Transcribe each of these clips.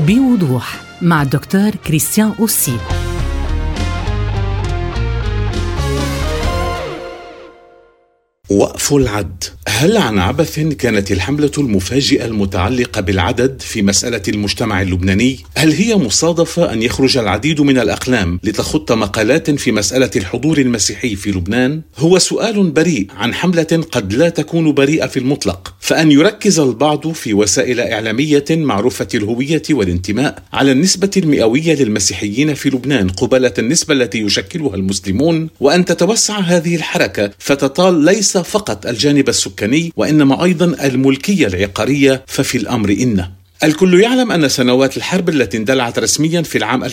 بوضوح مع الدكتور كريستيان أوسي. وقف العد. هل عن عبث كانت الحملة المفاجئة المتعلقة بالعدد في مسألة المجتمع اللبناني؟ هل هي مصادفة أن يخرج العديد من الأقلام لتخط مقالات في مسألة الحضور المسيحي في لبنان؟ هو سؤال بريء عن حملة قد لا تكون بريئة في المطلق، فأن يركز البعض في وسائل إعلامية معروفة الهوية والانتماء على النسبة المئوية للمسيحيين في لبنان قبالة النسبة التي يشكلها المسلمون، وأن تتوسع هذه الحركة فتطال ليس فقط الجانب السكاني وإنما أيضا الملكية العقارية، ففي الأمر إن الكل يعلم أن سنوات الحرب التي اندلعت رسميا في العام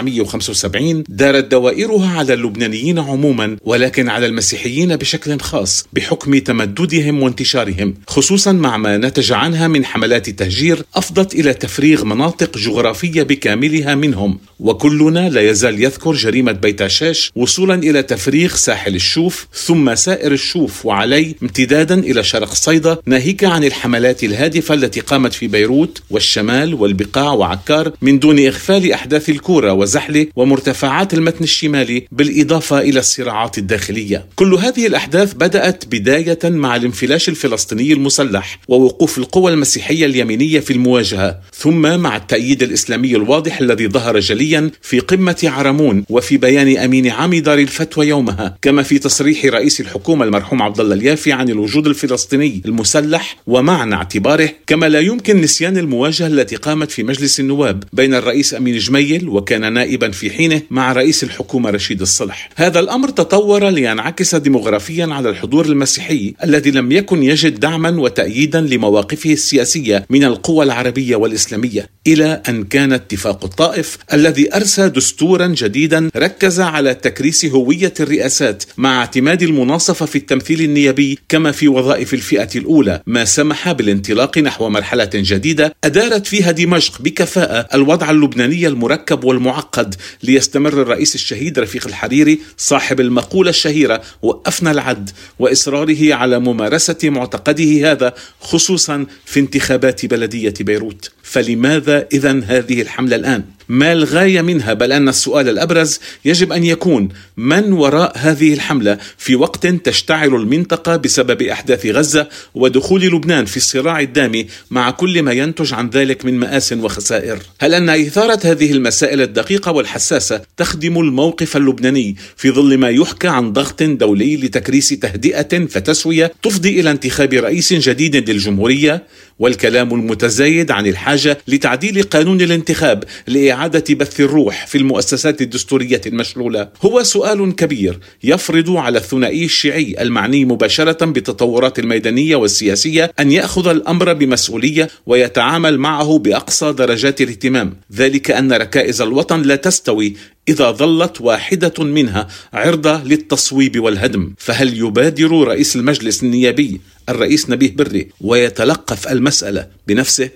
1975 دارت دوائرها على اللبنانيين عموما، ولكن على المسيحيين بشكل خاص بحكم تمددهم وانتشارهم، خصوصا مع ما نتج عنها من حملات تهجير أفضت إلى تفريغ مناطق جغرافية بكاملها منهم. وكلنا لا يزال يذكر جريمة بيت عشاش وصولا إلى تفريغ ساحل الشوف ثم سائر الشوف وعلي امتدادا إلى شرق صيدا، ناهيك عن الحملات الهادفة التي قامت في بيروت والشمال والبقاع وعكار، من دون إغفال أحداث الكورة وزحلة ومرتفعات المتن الشمالي، بالإضافة إلى الصراعات الداخلية. كل هذه الأحداث بدأت بداية مع الانفلاش الفلسطيني المسلح ووقوف القوى المسيحية اليمينية في المواجهة، ثم مع التأييد الإسلامي الواضح الذي ظهر جليا في قمة عرمون وفي بيان أمين عام دار الفتوى يومها، كما في تصريح رئيس الحكومة المرحوم عبد الله اليافي عن الوجود الفلسطيني المسلح، ومعنى اعتباره كما لا يمكن نسيان المواجهة التي قامت في مجلس النواب بين الرئيس أمين جميل وكان نائبا في حينه مع رئيس الحكومة رشيد الصلح. هذا الأمر تطور لينعكس ديموغرافيا على الحضور المسيحي الذي لم يكن يجد دعما وتأييدا لمواقفه السياسية من القوى العربية والإسلامية، إلى أن كان اتفاق الطائف الذي أرسى دستورا جديدا ركز على تكريس هوية الرئاسات مع اعتماد المناصفة في التمثيل النيابي كما في وظائف الفئة الأولى، ما سمح بالانطلاق نحو مرحلة جديدة أدارت فيها دمشق بكفاءة الوضع اللبناني المركب والمعقد، ليستمر الرئيس الشهيد رفيق الحريري صاحب المقولة الشهيرة وقفنا العد، وإصراره على ممارسة معتقده هذا خصوصا في انتخابات بلدية بيروت. فلماذا إذن هذه الحملة الآن؟ ما الغاية منها؟ بل أن السؤال الأبرز يجب أن يكون من وراء هذه الحملة في وقت تشتعل المنطقة بسبب أحداث غزة ودخول لبنان في الصراع الدامي مع كل ما ينتج عن ذلك من مآس وخسائر. هل أن إثارة هذه المسائل الدقيقة والحساسة تخدم الموقف اللبناني في ظل ما يحكى عن ضغط دولي لتكريس تهدئة فتسوية تفضي إلى انتخاب رئيس جديد للجمهورية، والكلام المتزايد عن الحاجة لتعديل قانون الانتخاب لإعادة بث الروح في المؤسسات الدستورية المشلولة؟ هو سؤال كبير يفرض على الثنائي الشيعي المعني مباشرة بالتطورات الميدانية والسياسية أن يأخذ الأمر بمسؤولية ويتعامل معه بأقصى درجات الاهتمام، ذلك أن ركائز الوطن لا تستوي إذا ظلت واحدة منها عرضة للتصويب والهدم. فهل يبادر رئيس المجلس النيابي الرئيس نبيه بري ويتلقف المسألة بنفسه؟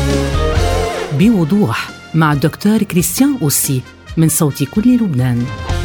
بوضوح مع الدكتور كريستيان أوسي من صوت كل لبنان.